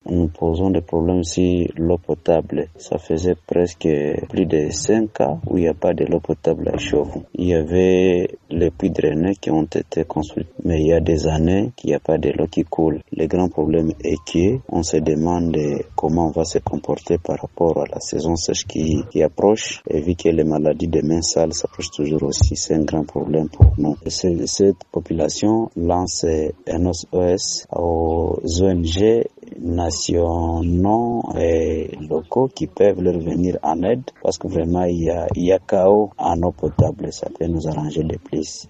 nous posons des problèmes sur l'eau potable. Ça faisait presque plus de 5 ans où il n'y a pas de l'eau potable à Chauveau. Il y avait les puits drainés qui ont été construits, mais il y a des années qu'il n'y a pas de l'eau qui coule. Le grand problème est qu'on se demande comment on va se comporter par rapport à la saison sèche qui approche, et vu que les maladies des mains sales s'approchent toujours aussi, c'est un grand problème pour nous. Cette population lance un SOS aux ONG nationaux et locaux qui peuvent leur venir en aide, parce que vraiment il y a chaos en eau potable, ça peut nous arranger de plus.